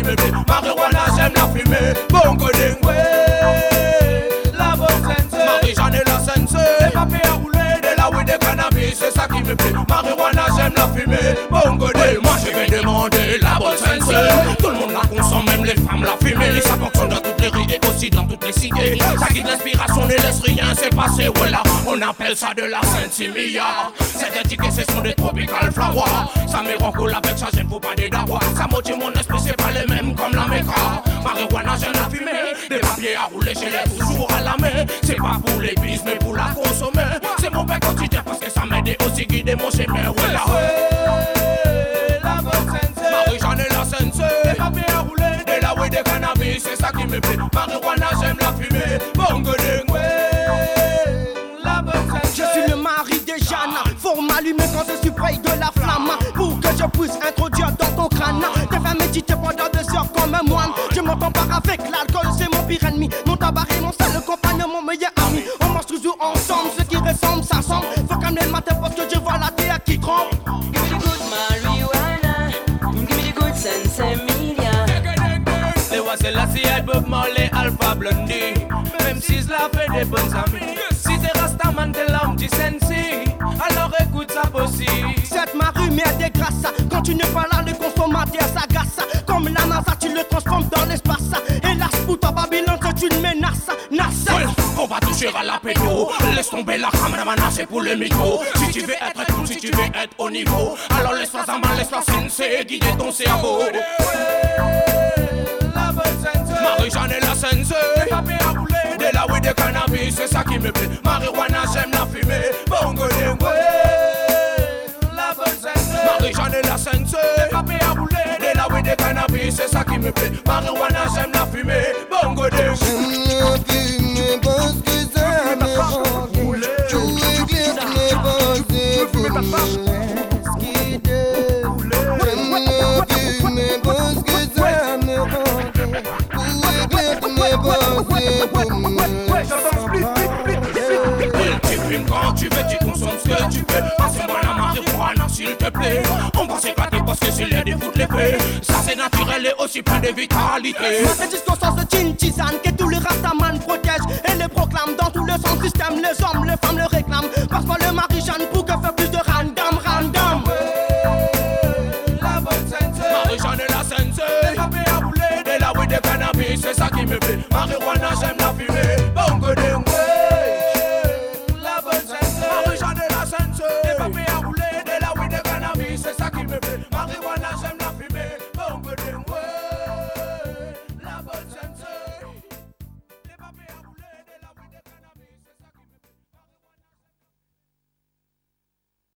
me plaît. Marijuana, j'aime la fumée. Bongo ding, ouais. La bonne sense. Marie-Jeanne et la sense. Les papiers à rouler, de la weed de cannabis, c'est ça qui me plaît. Marijuana, j'aime la fumée. Bongo ding, moi je vais demander la bonne sense. Tout le monde la consomme, même les femmes la fumée. Ça fonctionne dans toutes les rues et aussi dans toutes les cités. Ça guide l'inspiration, ne laisse rien, c'est passé, voilà. On appelle ça de la Saint-Simia. C'est indiqué, ce sont des tropical flowers. Ça me rend cool avec ça, j'aime pas des dawa. Ça motive mon esprit, c'est pas les mêmes comme la méca. Marijuana, j'aime la fumée. Des papiers à rouler, j'ai les toujours à la main. C'est pas pour les bis, mais pour la consommer. C'est mon père quotidien parce que ça m'aide aussi guider mon chemin, voilà. La bonne sense. Marie-Jeanne et la sense. Des papiers à rouler, de la weed de cannabis, c'est ça qui me plaît. Marijuana, j'aime la fumée. Bongo ding, ouais. La bonne sense. Je suis le mari de Jeanne. Faut m'allumer quand je suis près de la flamme. Pour que je puisse introduire dans ton crâne. Te faire méditer pendant 2 heures comme un moine. Je me compare avec l'alcool, c'est mon pire ennemi. Mon tabac est mon seul compagnon, mon meilleur ami. On mange toujours ensemble, ce qui ressemble, ça semble. Faut calmer le matin parce que je vois la terre qui tremble. Give me the good marijuana, give me the good Saint-Emilia. Les voix c'est la CIA, Bob Marley, Alpha Blondie. Même si cela fait des bonnes amies. Si t'es Rastaman, t'es l'homme du Sensi. Alors écoute ça possible. Cette marue merde est grâce. Quand tu n'es pas là, le consommateur s'agace. Comme la NASA, tu le transformes dans l'espace. Hélas, pour ta Babylone, c'est une menace. NASA. Ouais, on va toucher à la pédo. Laisse tomber la caméra, c'est pour le micro. Si tu veux être cool, si tu veux être au niveau, alors laisse-toi en main, laisse-toi senser, guider ton cerveau. La bonne sense. Marie-Jeanne et la sense. Les papiers à rouler, de la weed de cannabis, c'est ça qui me plaît. Marijuana, j'aime la fumée. Bongo ding, ouais. La bonne sense. Marie-Jeanne et la sense. Les papiers à rouler, de la weed de cannabis, c'est ça qui me plaît. Marijuana, j'aime la fumée. Bongo ding. J'aime la fumée parce que ça me rend gai. Je regrette mes pensées pour me laisser quitter. J'aime la fumée parce que ça me rend gai. Je regrette mes pensées pour me Tu fumes quand tu veux, tu consommes ce que tu veux. Passe-moi la marijuana s'il te plaît. On va s'éclater parce que c'est l'air de foutre l'épée. Ça c'est naturel et aussi plein de vitalité. C'est jusqu'au sens de Chin Tisane que tous les Rastaman protègent et les proclament dans tout le son système. Les hommes, les femmes le réclament. Parce que le Marie-Jeanne pour que faire plus de random. La bonne sense. Marie-Jeanne et la sense. Les papiers à rouler, de la weed de cannabis, c'est ça qui me plaît. Marijuana